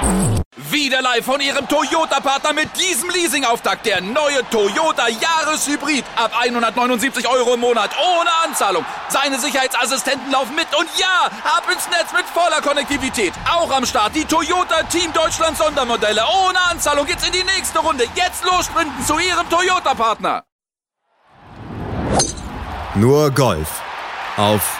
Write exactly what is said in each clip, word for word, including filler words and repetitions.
Wieder live von Ihrem Toyota-Partner mit diesem Leasing-Auftakt. Der neue Toyota Jahreshybrid. Ab hundertneunundsiebzig Euro im Monat. Ohne Anzahlung. Seine Sicherheitsassistenten laufen mit. Und ja, ab ins Netz mit voller Konnektivität. Auch am Start die Toyota Team Deutschland Sondermodelle. Ohne Anzahlung geht's in die nächste Runde. Jetzt los sprinten zu Ihrem Toyota-Partner. Nur Golf. Auf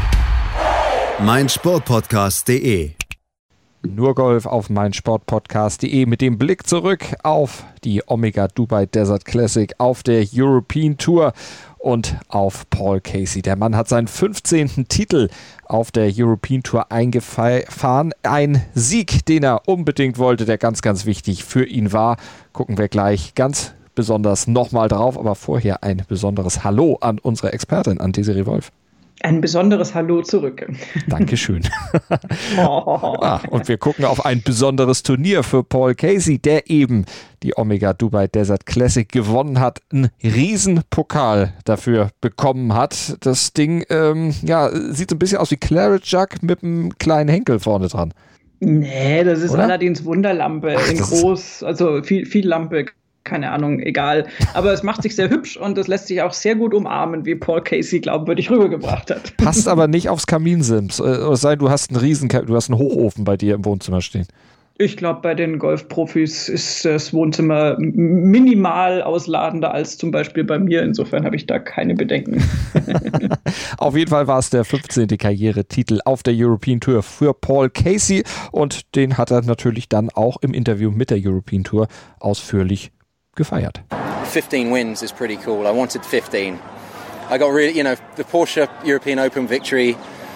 meinsportpodcast punkt de. Nur Golf auf meinsportpodcast punkt de mit dem Blick zurück auf die Omega Dubai Desert Classic, auf der European Tour und auf Paul Casey. Der Mann hat seinen fünfzehnten Titel auf der European Tour eingefahren. Ein Sieg, den er unbedingt wollte, der ganz, ganz wichtig für ihn war. Gucken wir gleich ganz besonders nochmal drauf, aber vorher ein besonderes Hallo an unsere Expertin, an Desiree Wolf. Ein besonderes Hallo zurück. Dankeschön. Oh. Ah, und wir gucken auf ein besonderes Turnier für Paul Casey, der eben die Omega Dubai Desert Classic gewonnen hat, einen Riesenpokal dafür bekommen hat. Das Ding ähm, ja, sieht so ein bisschen aus wie Claret Jug mit einem kleinen Henkel vorne dran. Nee, das ist Oder? Aladins Wunderlampe Ach, in groß, also viel, viel Lampe. Keine Ahnung, egal. Aber es macht sich sehr hübsch und es lässt sich auch sehr gut umarmen, wie Paul Casey glaubwürdig rübergebracht hat. Passt aber nicht aufs Kaminsims. Es sei denn, du hast einen riesen, du hast einen Hochofen bei dir im Wohnzimmer stehen. Ich glaube, bei den Golfprofis ist das Wohnzimmer minimal ausladender als zum Beispiel bei mir. Insofern habe ich da keine Bedenken. Auf jeden Fall war es der fünfzehnte Karrieretitel auf der European Tour für Paul Casey und den hat er natürlich dann auch im Interview mit der European Tour ausführlich gefeiert. fifteen wins is pretty cool. I wanted fifteen. I got really, you know, the Porsche European Open victory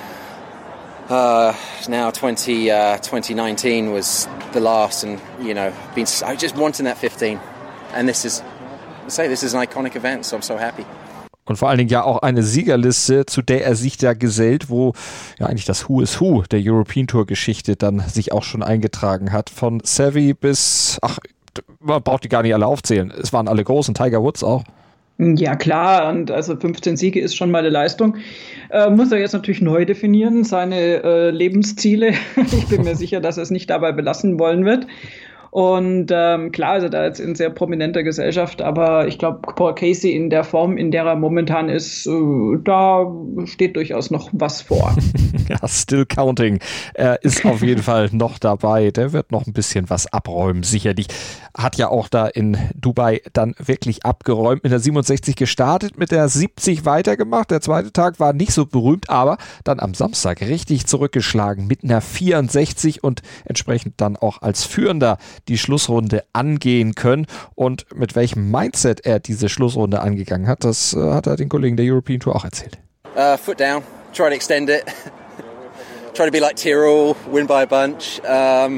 uh, now twenty, uh, twenty nineteen was the last, and you know, been, I just wanted that fifteen. And this is, I say, this is an iconic event, so I'm so happy. Und vor allen Dingen ja auch eine Siegerliste, zu der er sich da gesellt, wo ja eigentlich das Who is Who der European Tour Geschichte dann sich auch schon eingetragen hat. Von Seve bis, ach, man braucht die gar nicht alle aufzählen. Es waren alle großen, Tiger Woods auch. Ja klar, und also fünfzehn Siege ist schon mal eine Leistung. Äh, muss er jetzt natürlich neu definieren, seine äh, Lebensziele. Ich bin mir sicher, dass er es nicht dabei belassen wollen wird. Und ähm, klar, also da jetzt in sehr prominenter Gesellschaft, aber ich glaube, Paul Casey in der Form, in der er momentan ist, äh, da steht durchaus noch was vor. Ja, still counting. Er ist auf jeden Fall noch dabei. Der wird noch ein bisschen was abräumen, sicherlich. Hat ja auch da in Dubai dann wirklich abgeräumt. Mit der siebenundsechzig gestartet, mit der siebzig weitergemacht. Der zweite Tag war nicht so berühmt, aber dann am Samstag richtig zurückgeschlagen mit einer vierundsechzig und entsprechend dann auch als Führender die Schlussrunde angehen können. Und mit welchem Mindset er diese Schlussrunde angegangen hat, das äh, hat er den Kollegen der European Tour auch erzählt. Uh, foot down, try to extend it, try to be like Tyrrell, win by a bunch. Um,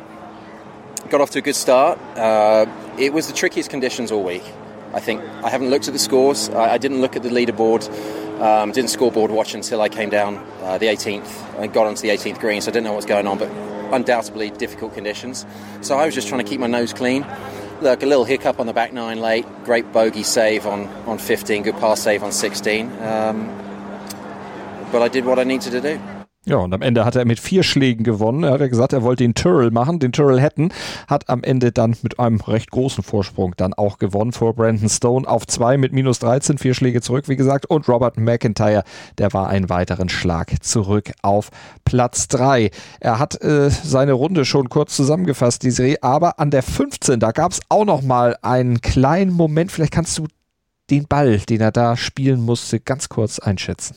got off to a good start. Uh, it was the trickiest conditions all week. I think I haven't looked at the scores. I, I didn't look at the leaderboard. Um, didn't scoreboard watch until I came down uh, the eighteenth and got onto the eighteenth green, so I didn't know what was going on, but undoubtedly difficult conditions. So I was just trying to keep my nose clean. Look, a little hiccup on the back nine late, great bogey save on, on fifteen, good par save on sixteen. Um, but I did what I needed to do. Ja, und am Ende hat er mit vier Schlägen gewonnen. Er hat ja gesagt, er wollte den Tyrrell machen, den Tyrrell hätten, hat am Ende dann mit einem recht großen Vorsprung dann auch gewonnen vor Brandon Stone auf zwei mit minus dreizehn, vier Schläge zurück, wie gesagt. Und Robert McIntyre, der war einen weiteren Schlag zurück auf Platz drei. Er hat äh, seine Runde schon kurz zusammengefasst, die Serie, aber an der fünfzehn, da gab es auch noch mal einen kleinen Moment. Vielleicht kannst du den Ball, den er da spielen musste, ganz kurz einschätzen.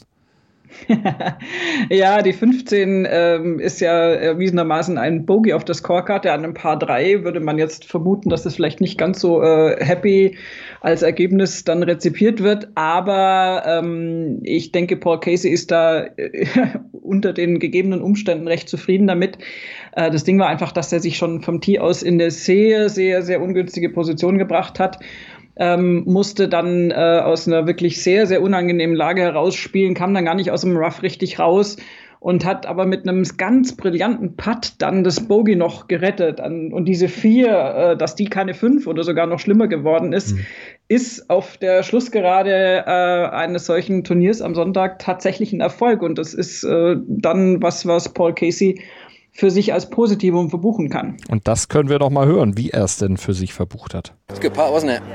Ja, die fünfzehn ähm, ist ja erwiesenermaßen ein Bogey auf der Scorecard. Der an einem Paar drei würde man jetzt vermuten, dass das vielleicht nicht ganz so äh, happy als Ergebnis dann rezipiert wird. Aber ähm, ich denke, Paul Casey ist da äh, unter den gegebenen Umständen recht zufrieden damit. Äh, das Ding war einfach, dass er sich schon vom Tee aus in eine sehr, sehr, sehr ungünstige Position gebracht hat. Ähm, musste dann äh, aus einer wirklich sehr, sehr unangenehmen Lage herausspielen, kam dann gar nicht aus dem Rough richtig raus und hat aber mit einem ganz brillanten Putt dann das Bogey noch gerettet. Und diese vier, äh, dass die keine fünf oder sogar noch schlimmer geworden ist, mhm. ist auf der Schlussgerade äh, eines solchen Turniers am Sonntag tatsächlich ein Erfolg. Und das ist äh, dann was, was Paul Casey für sich als Positivum verbuchen kann. Und das können wir doch mal hören, wie er es denn für sich verbucht hat. It's a good part, wasn't it?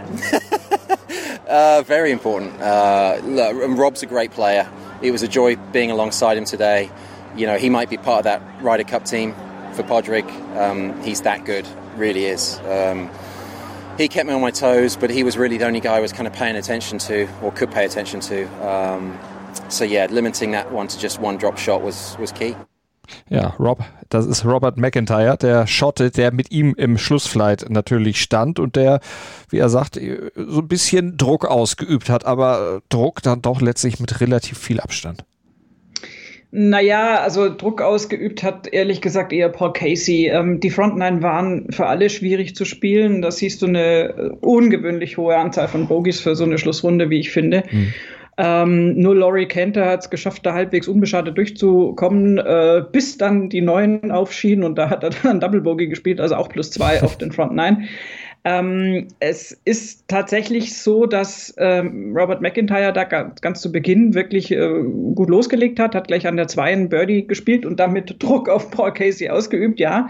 uh, very important. Uh, look, Rob's a great player. It was a joy being alongside him today. You know, he might be part of that Ryder Cup team for Podrick. Um, he's that good, really is. Um, he kept me on my toes, but he was really the only guy I was kind of paying attention to, or could pay attention to. Um, so yeah, limiting that one to just one drop shot was, was key. Ja, Rob, das ist Robert McIntyre, der Schotte, der mit ihm im Schlussflight natürlich stand und der, wie er sagt, so ein bisschen Druck ausgeübt hat, aber Druck dann doch letztlich mit relativ viel Abstand. Naja, also Druck ausgeübt hat ehrlich gesagt eher Paul Casey. Ähm, die Frontline waren für alle schwierig zu spielen. Da siehst du eine ungewöhnlich hohe Anzahl von Bogies für so eine Schlussrunde, wie ich finde. Mhm. Ähm, nur Laurie Cantor hat es geschafft, da halbwegs unbeschadet durchzukommen, äh, bis dann die Neuen aufschieden und da hat er dann Double Bogey gespielt, also auch plus zwei auf den Front Nine. Ähm, es ist tatsächlich so, dass ähm, Robert McIntyre da ganz, ganz zu Beginn wirklich äh, gut losgelegt hat, hat gleich an der zwei einen Birdie gespielt und damit Druck auf Paul Casey ausgeübt, ja.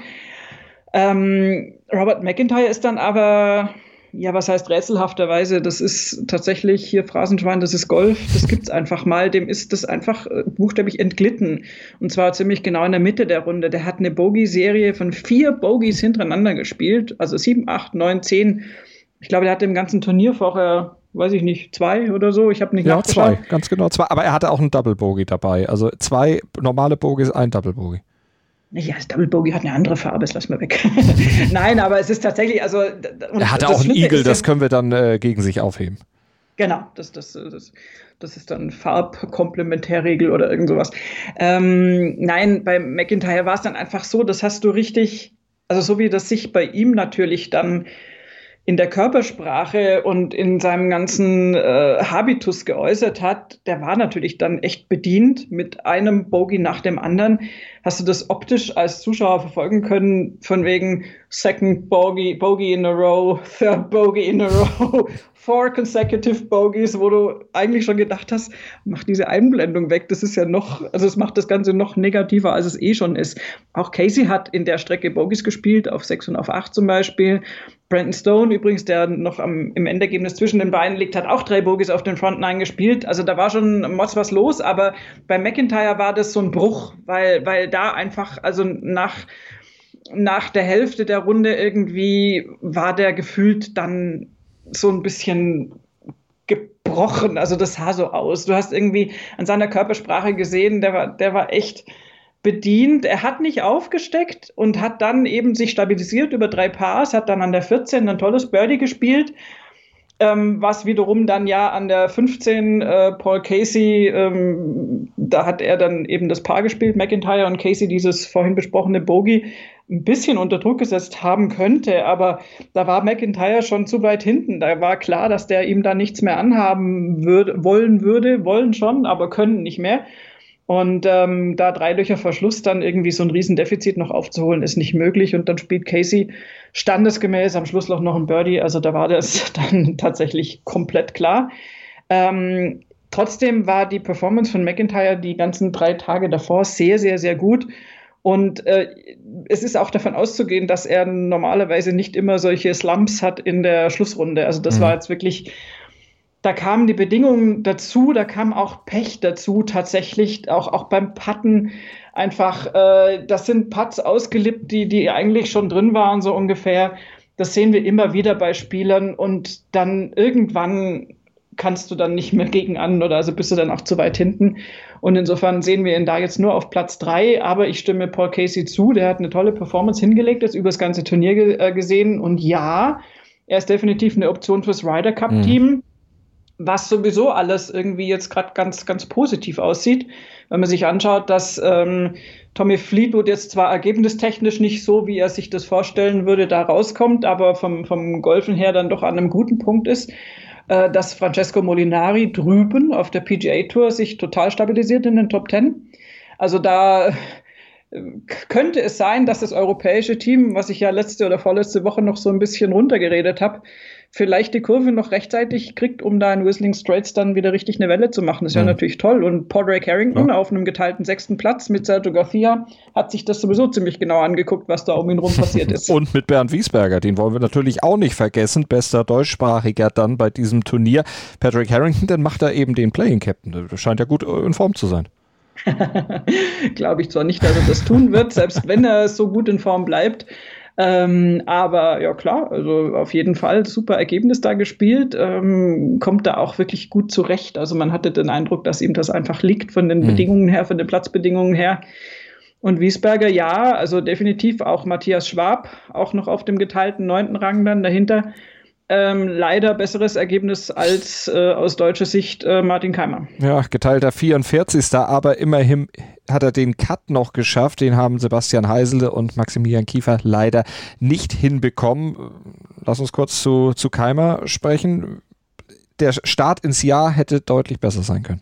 Ähm, Robert McIntyre ist dann aber... Ja, was heißt rätselhafterweise? Das ist tatsächlich hier Phrasenschwein, das ist Golf, das gibt's einfach mal. Dem ist das einfach äh, buchstäblich entglitten. Und zwar ziemlich genau in der Mitte der Runde. Der hat eine Bogey-Serie von vier Bogies hintereinander gespielt. Also sieben, acht, neun, zehn. Ich glaube, der hatte im ganzen Turnier vorher, weiß ich nicht, zwei oder so. Ich habe nicht nachgeschaut. Ja, zwei, ganz genau zwei. Aber er hatte auch einen Double Bogey dabei. Also zwei normale Bogies, ein Double Bogey. Ja, das Double Bogey hat eine andere Farbe, das lassen wir weg. Nein, aber es ist tatsächlich, also... Er hatte auch einen Eagle, das können wir dann äh, gegen sich aufheben. Genau, das, das, das, das ist dann Farbkomplementärregel oder irgend sowas. Ähm, nein, bei McIntyre war es dann einfach so, das hast du richtig, also so wie das sich bei ihm natürlich dann in der Körpersprache und in seinem ganzen äh, Habitus geäußert hat, der war natürlich dann echt bedient mit einem Bogey nach dem anderen. Hast du das optisch als Zuschauer verfolgen können, von wegen Second Bogey, Bogey in a row, Third Bogey in a row, Four consecutive Bogeys, wo du eigentlich schon gedacht hast, mach diese Einblendung weg, das ist ja noch, also es macht das Ganze noch negativer, als es eh schon ist. Auch Casey hat in der Strecke Bogeys gespielt, auf sechs und auf acht zum Beispiel. Brandon Stone übrigens, der noch am, im Endergebnis zwischen den Beinen liegt, hat auch drei Bogies auf den Front Nine gespielt. Also da war schon Mods was los, aber bei McIntyre war das so ein Bruch, weil, weil da einfach, also nach, nach der Hälfte der Runde irgendwie war der gefühlt dann so ein bisschen gebrochen. Also das sah so aus. Du hast irgendwie an seiner Körpersprache gesehen, der war, der war echt bedient. Er hat nicht aufgesteckt und hat dann eben sich stabilisiert über drei Pars, hat dann an der vierzehn ein tolles Birdie gespielt, ähm, was wiederum dann ja an der fünfzehn äh, Paul Casey, ähm, da hat er dann eben das Paar gespielt, McIntyre und Casey dieses vorhin besprochene Bogey ein bisschen unter Druck gesetzt haben könnte, aber da war McIntyre schon zu weit hinten. Da war klar, dass der ihm da nichts mehr anhaben würde, wollen würde, wollen schon, aber können nicht mehr. Und ähm, da drei Löcher Verschluss dann irgendwie so ein Riesendefizit noch aufzuholen, ist nicht möglich. Und dann spielt Casey standesgemäß am Schlussloch noch ein Birdie. Also da war das dann tatsächlich komplett klar. Ähm, trotzdem war die Performance von McIntyre die ganzen drei Tage davor sehr, sehr, sehr gut. Und äh, es ist auch davon auszugehen, dass er normalerweise nicht immer solche Slumps hat in der Schlussrunde. Also das mhm. war jetzt wirklich... Da kamen die Bedingungen dazu, da kam auch Pech dazu tatsächlich, auch, auch beim Putten einfach, äh, das sind Putts ausgelippt, die, die eigentlich schon drin waren, so ungefähr. Das sehen wir immer wieder bei Spielern und dann irgendwann kannst du dann nicht mehr gegen an oder also bist du dann auch zu weit hinten. Und insofern sehen wir ihn da jetzt nur auf Platz drei, aber ich stimme Paul Casey zu, der hat eine tolle Performance hingelegt, ist über das ganze Turnier ge- äh, gesehen und ja, er ist definitiv eine Option fürs Ryder Cup Team. Mhm. Was sowieso alles irgendwie jetzt gerade ganz, ganz positiv aussieht, wenn man sich anschaut, dass ähm, Tommy Fleetwood jetzt zwar ergebnistechnisch nicht so, wie er sich das vorstellen würde, da rauskommt, aber vom, vom Golfen her dann doch an einem guten Punkt ist, äh, dass Francesco Molinari drüben auf der P G A Tour sich total stabilisiert in den Top Ten. Also da könnte es sein, dass das europäische Team, was ich ja letzte oder vorletzte Woche noch so ein bisschen runtergeredet habe, vielleicht die Kurve noch rechtzeitig kriegt, um da in Whistling Straits dann wieder richtig eine Welle zu machen. Das ist ja, ja natürlich toll. Und Padraig Harrington ja. auf einem geteilten sechsten Platz mit Sergio Garcia hat sich das sowieso ziemlich genau angeguckt, was da um ihn rum passiert ist. Und mit Bernd Wiesberger, den wollen wir natürlich auch nicht vergessen. Bester Deutschsprachiger dann bei diesem Turnier. Padraig Harrington, dann macht er eben den Playing Captain. Das scheint ja gut in Form zu sein. Glaube ich zwar nicht, dass er das tun wird, selbst wenn er so gut in Form bleibt. Ähm, aber ja klar, also auf jeden Fall super Ergebnis da gespielt, ähm, kommt da auch wirklich gut zurecht. Also man hatte den Eindruck, dass ihm das einfach liegt von den mhm. Bedingungen her, von den Platzbedingungen her. Und Wiesberger, ja, also definitiv auch Matthias Schwab, auch noch auf dem geteilten neunten Rang dann dahinter. Ähm, leider besseres Ergebnis als äh, aus deutscher Sicht äh, Martin Keimer. Ja, geteilter vierundvierzigster aber immerhin hat er den Cut noch geschafft. Den haben Sebastian Heisele und Maximilian Kiefer leider nicht hinbekommen. Lass uns kurz zu, zu Keimer sprechen. Der Start ins Jahr hätte deutlich besser sein können.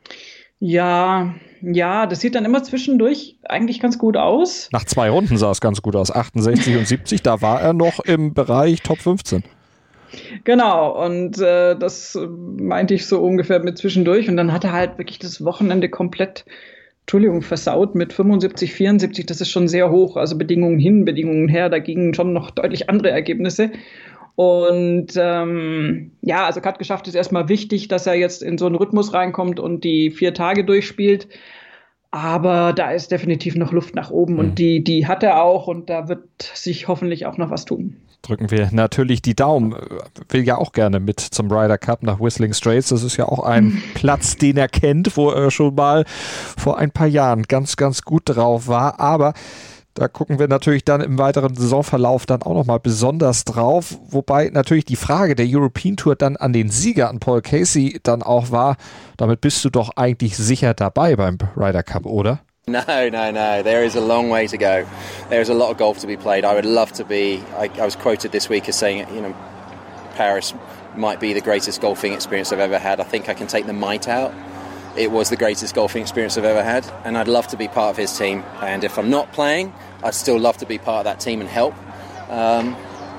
Ja, ja, das sieht dann immer zwischendurch eigentlich ganz gut aus. Nach zwei Runden sah es ganz gut aus. achtundsechzig und siebzig, da war er noch im Bereich Top fünfzehn. Genau, und äh, das meinte ich so ungefähr mit zwischendurch. Und dann hat er halt wirklich das Wochenende komplett, Entschuldigung, versaut mit fünfundsiebzig, vierundsiebzig. Das ist schon sehr hoch. Also Bedingungen hin, Bedingungen her. Da gingen schon noch deutlich andere Ergebnisse. Und ähm, ja, also Cut geschafft ist erstmal wichtig, dass er jetzt in so einen Rhythmus reinkommt und die vier Tage durchspielt. Aber da ist definitiv noch Luft nach oben. Mhm. Und die, die hat er auch. Und da wird sich hoffentlich auch noch was tun. Drücken wir natürlich die Daumen. Will ja auch gerne mit zum Ryder Cup nach Whistling Straits. Das ist ja auch ein Platz, den er kennt, wo er schon mal vor ein paar Jahren ganz, ganz gut drauf war. Aber da gucken wir natürlich dann im weiteren Saisonverlauf dann auch nochmal besonders drauf. Wobei natürlich die Frage der European Tour dann an den Sieger, an Paul Casey, dann auch war, damit bist du doch eigentlich sicher dabei beim Ryder Cup, oder? No, no, no. There is a long way to go. There's a lot of golf to be played. I would love to be. I, I was quoted this week as saying, you know, Paris might be the greatest golfing experience I've ever had. I think I can take the might out. It was the greatest golfing experience I've ever had, and I'd love to be part of his team. And if I'm not playing, I'd still love to be part of that team and help. Um,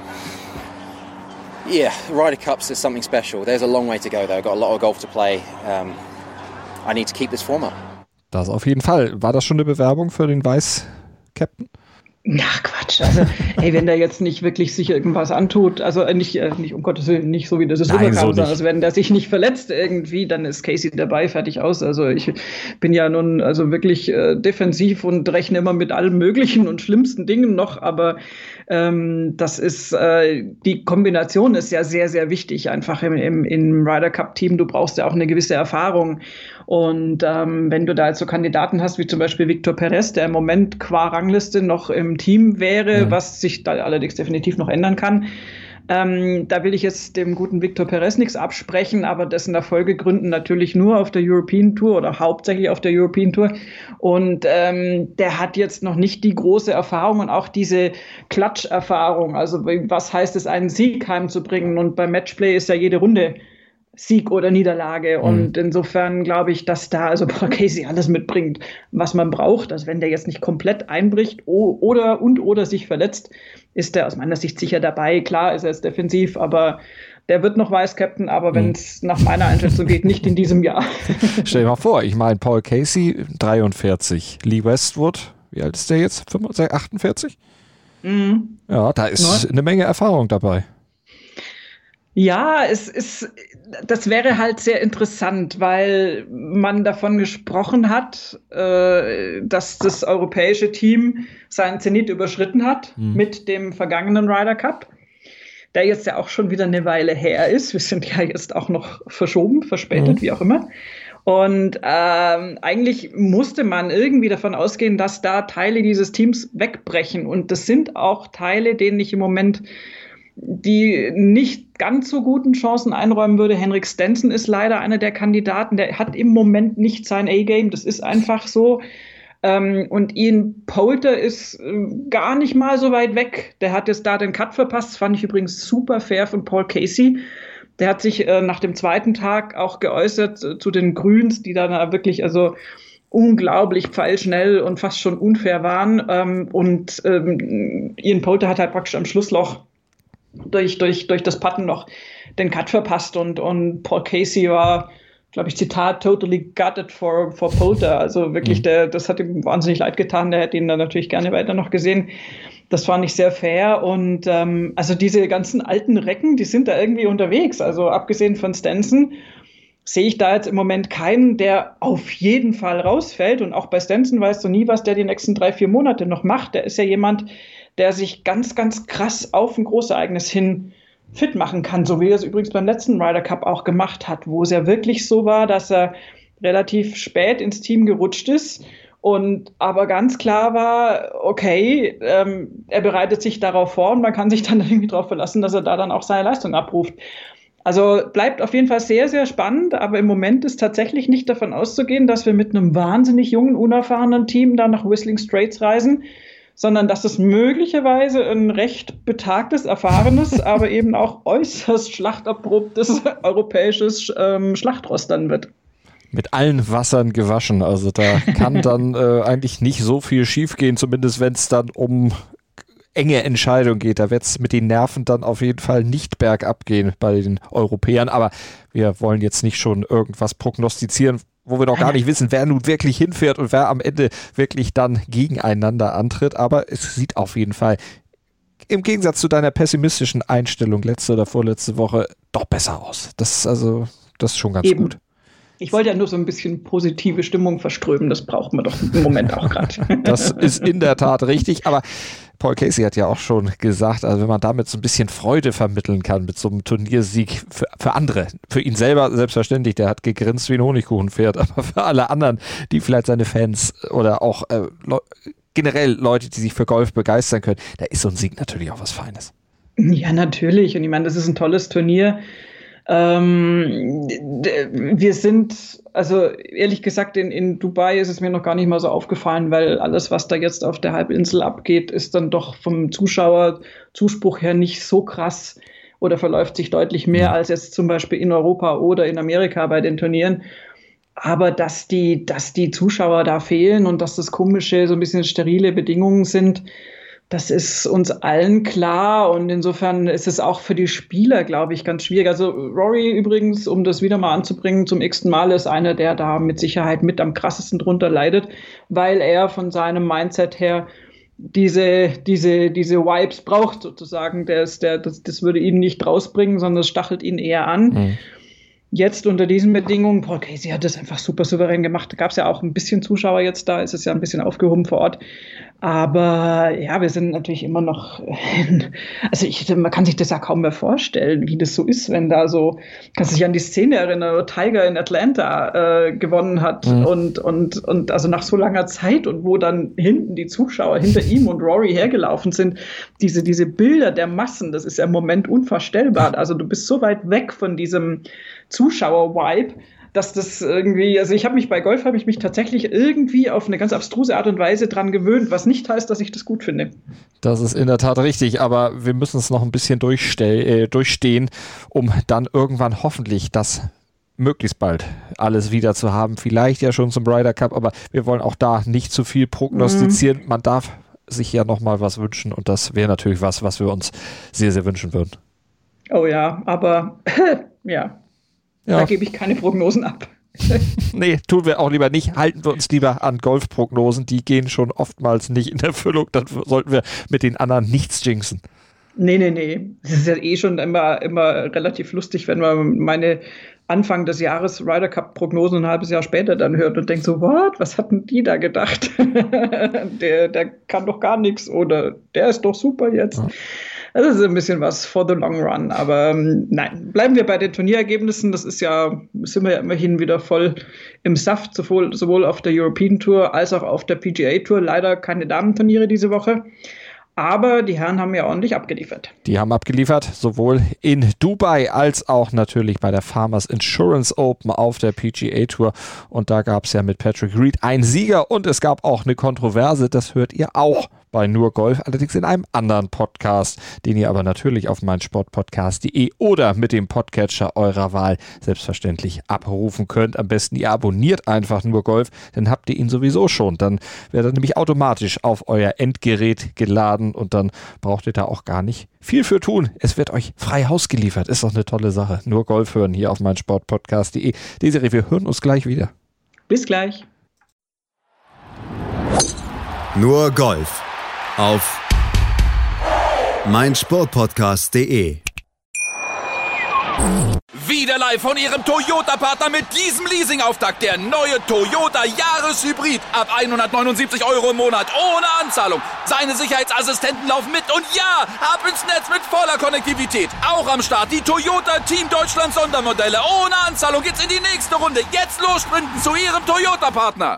yeah, Ryder Cups is something special. There's a long way to go, though. I've got a lot of golf to play. Um, I need to keep this form up. Das auf jeden Fall. War das schon eine Bewerbung für den Vice-Captain? Ach Quatsch, also ey, wenn der jetzt nicht wirklich sich irgendwas antut, also nicht, äh, nicht um Gottes Willen, nicht so wie das ist rüberkam, so sondern also wenn der sich nicht verletzt irgendwie, dann ist Casey dabei, fertig aus. Also ich bin ja nun also wirklich äh, defensiv und rechne immer mit allen möglichen und schlimmsten Dingen noch, aber ähm, das ist, äh, die Kombination ist ja sehr, sehr wichtig einfach im, im, im Ryder Cup Team. Du brauchst ja auch eine gewisse Erfahrung. Und ähm, wenn du da jetzt so Kandidaten hast, wie zum Beispiel Victor Perez, der im Moment qua Rangliste noch im Team wäre, mhm. was sich da allerdings definitiv noch ändern kann, ähm, da will ich jetzt dem guten Victor Perez nichts absprechen, aber dessen Erfolge gründen natürlich nur auf der European Tour oder hauptsächlich auf der European Tour. Und ähm, der hat jetzt noch nicht die große Erfahrung und auch diese Klatsch-Erfahrung. Also was heißt es, einen Sieg heimzubringen? Und beim Matchplay ist ja jede Runde Sieg oder Niederlage. Mhm. Und insofern glaube ich, dass da also Paul Casey alles mitbringt, was man braucht. Also wenn der jetzt nicht komplett einbricht oder und oder sich verletzt, ist der aus meiner Sicht sicher dabei. Klar ist er jetzt defensiv, aber der wird noch Vice-Captain, aber wenn es mhm. nach meiner Einschätzung geht, nicht in diesem Jahr. Stell dir mal vor, ich meine Paul Casey, dreiundvierzig, Lee Westwood, wie alt ist der jetzt? fünfundvierzig, achtundvierzig? Mhm. Ja, da ist eine Menge Erfahrung dabei. Ja, es ist, das wäre halt sehr interessant, weil man davon gesprochen hat, äh, dass das europäische Team seinen Zenit überschritten hat mhm. mit dem vergangenen Ryder Cup, der jetzt ja auch schon wieder eine Weile her ist. Wir sind ja jetzt auch noch verschoben, verspätet, mhm. wie auch immer. Und ähm, eigentlich musste man irgendwie davon ausgehen, dass da Teile dieses Teams wegbrechen. Und das sind auch Teile, denen ich im Moment die nicht ganz so guten Chancen einräumen würde. Henrik Stenson ist leider einer der Kandidaten, der hat im Moment nicht sein A-Game, das ist einfach so. Ähm, und Ian Poulter ist äh, gar nicht mal so weit weg. Der hat jetzt da den Cut verpasst, das fand ich übrigens super fair von Paul Casey. Der hat sich äh, nach dem zweiten Tag auch geäußert äh, zu den Grüns, die dann wirklich also unglaublich pfeilschnell und fast schon unfair waren. Ähm, und ähm, Ian Poulter hat halt praktisch am Schlussloch durch, durch, durch das Putten noch den Cut verpasst und, und Paul Casey war, glaube ich, Zitat, totally gutted for, for Poulter. Also wirklich, mhm. der, das hat ihm wahnsinnig leid getan. Der hätte ihn dann natürlich gerne weiter noch gesehen. Das war nicht sehr fair. Und ähm, also diese ganzen alten Recken, die sind da irgendwie unterwegs. Also abgesehen von Stenson sehe ich da jetzt im Moment keinen, der auf jeden Fall rausfällt. Und auch bei Stenson weißt du nie, was der die nächsten drei, vier Monate noch macht. Der ist ja jemand, der sich ganz, ganz krass auf ein Großereignis hin fit machen kann, so wie er es übrigens beim letzten Ryder Cup auch gemacht hat, wo es ja wirklich so war, dass er relativ spät ins Team gerutscht ist und aber ganz klar war, okay, ähm, er bereitet sich darauf vor und man kann sich dann irgendwie darauf verlassen, dass er da dann auch seine Leistung abruft. Also bleibt auf jeden Fall sehr, sehr spannend, aber im Moment ist tatsächlich nicht davon auszugehen, dass wir mit einem wahnsinnig jungen, unerfahrenen Team da nach Whistling Straits reisen, sondern dass es möglicherweise ein recht betagtes, erfahrenes, aber eben auch äußerst schlachterprobtes europäisches ähm, Schlachtross dann wird. Mit allen Wassern gewaschen, also da kann dann äh, eigentlich nicht so viel schiefgehen, zumindest wenn es dann um enge Entscheidungen geht. Da wird es mit den Nerven dann auf jeden Fall nicht bergab gehen bei den Europäern, aber wir wollen jetzt nicht schon irgendwas prognostizieren, wo wir noch gar nicht wissen, wer nun wirklich hinfährt und wer am Ende wirklich dann gegeneinander antritt. Aber es sieht auf jeden Fall im Gegensatz zu deiner pessimistischen Einstellung letzte oder vorletzte Woche doch besser aus. Das ist also, das ist schon ganz Eben. gut. Ich wollte ja nur so ein bisschen positive Stimmung verströmen. Das braucht man doch im Moment auch gerade. Das ist in der Tat richtig, aber Paul Casey hat ja auch schon gesagt, also wenn man damit so ein bisschen Freude vermitteln kann mit so einem Turniersieg für, für andere, für ihn selber selbstverständlich, der hat gegrinst wie ein Honigkuchenpferd, aber für alle anderen, die vielleicht seine Fans oder auch äh, le- generell Leute, die sich für Golf begeistern können, da ist so ein Sieg natürlich auch was Feines. Ja, natürlich. Und ich meine, das ist ein tolles Turnier. Ähm, wir sind, also ehrlich gesagt, in, in Dubai ist es mir noch gar nicht mal so aufgefallen, weil alles, was da jetzt auf der Halbinsel abgeht, ist dann doch vom Zuschauerzuspruch her nicht so krass oder verläuft sich deutlich mehr als jetzt zum Beispiel in Europa oder in Amerika bei den Turnieren. Aber dass die, dass die Zuschauer da fehlen und dass das komische, so ein bisschen sterile Bedingungen sind, das ist uns allen klar und insofern ist es auch für die Spieler, glaube ich, ganz schwierig. Also Rory übrigens, um das wieder mal anzubringen, zum x-ten Mal ist einer, der da mit Sicherheit mit am krassesten drunter leidet, weil er von seinem Mindset her diese, diese, diese Vibes braucht sozusagen. Der ist, der, das, das würde ihn nicht rausbringen, sondern es stachelt ihn eher an. Mhm. Jetzt unter diesen Bedingungen, Paul Casey hat das einfach super souverän gemacht. Da gab es ja auch ein bisschen Zuschauer jetzt da, ist es ja ein bisschen aufgehoben vor Ort. Aber ja, wir sind natürlich immer noch, in, also ich, man kann sich das ja kaum mehr vorstellen, wie das so ist, wenn da so, kannst du dich an die Szene erinnern, wo Tiger in Atlanta äh, gewonnen hat mhm. und, und, und also nach so langer Zeit und wo dann hinten die Zuschauer hinter ihm und Rory hergelaufen sind, diese, diese Bilder der Massen, das ist ja im Moment unvorstellbar. Also du bist so weit weg von diesem Zuschauer-Vibe, dass das irgendwie, also ich habe mich bei Golf, habe ich mich tatsächlich irgendwie auf eine ganz abstruse Art und Weise dran gewöhnt, was nicht heißt, dass ich das gut finde. Das ist in der Tat richtig, aber wir müssen es noch ein bisschen durchstell, äh, durchstehen, um dann irgendwann hoffentlich das möglichst bald alles wieder zu haben. Vielleicht ja schon zum Ryder Cup, aber wir wollen auch da nicht zu viel prognostizieren. Mhm. Man darf sich ja nochmal was wünschen und das wäre natürlich was, was wir uns sehr, sehr wünschen würden. Oh ja, aber ja. Ja. Da gebe ich keine Prognosen ab. Nee, tun wir auch lieber nicht. Halten wir uns lieber an Golfprognosen. Die gehen schon oftmals nicht in Erfüllung. Dann sollten wir mit den anderen nichts jinxen. Nee, nee, nee. Das ist ja eh schon immer, immer relativ lustig, wenn man meine Anfang des Jahres Ryder Cup Prognosen ein halbes Jahr später dann hört und denkt so, what? Was hatten die da gedacht? der, der kann doch gar nichts oder der ist doch super jetzt. Ja. Das ist ein bisschen was for the long run, aber ähm, nein, bleiben wir bei den Turnierergebnissen. Das ist ja, sind wir ja immerhin wieder voll im Saft, sowohl, sowohl auf der European Tour als auch auf der P G A Tour. Leider keine Damenturniere diese Woche. Aber die Herren haben ja ordentlich abgeliefert. Die haben abgeliefert, sowohl in Dubai als auch natürlich bei der Farmers Insurance Open auf der P G A Tour. Und da gab es ja mit Patrick Reed einen Sieger und es gab auch eine Kontroverse, das hört ihr auch bei Nur Golf, allerdings in einem anderen Podcast, den ihr aber natürlich auf meinsportpodcast punkt de oder mit dem Podcatcher eurer Wahl selbstverständlich abrufen könnt. Am besten ihr abonniert einfach Nur Golf, dann habt ihr ihn sowieso schon. Dann wird er nämlich automatisch auf euer Endgerät geladen und dann braucht ihr da auch gar nicht viel für tun. Es wird euch frei Haus geliefert. Ist doch eine tolle Sache. Nur Golf hören hier auf meinsportpodcast punkt de. Desiree, wir hören uns gleich wieder. Bis gleich. Nur Golf auf meinsportpodcast punkt de. Wieder live von Ihrem Toyota-Partner mit diesem Leasing-Auftakt. Der neue Toyota Jahreshybrid. Ab hundertneunundsiebzig Euro im Monat. Ohne Anzahlung. Seine Sicherheitsassistenten laufen mit. Und ja, ab ins Netz mit voller Konnektivität. Auch am Start die Toyota Team Deutschland Sondermodelle. Ohne Anzahlung geht's in die nächste Runde. Jetzt los sprinten zu Ihrem Toyota-Partner.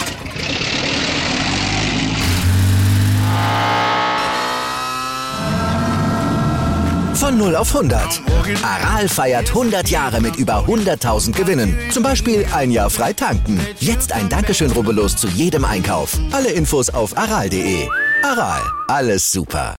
Von null auf hundert. Aral feiert hundert Jahre mit über hunderttausend Gewinnen. Zum Beispiel ein Jahr frei tanken. Jetzt ein Dankeschön, rubbellos zu jedem Einkauf. Alle Infos auf aral punkt de. Aral, alles super.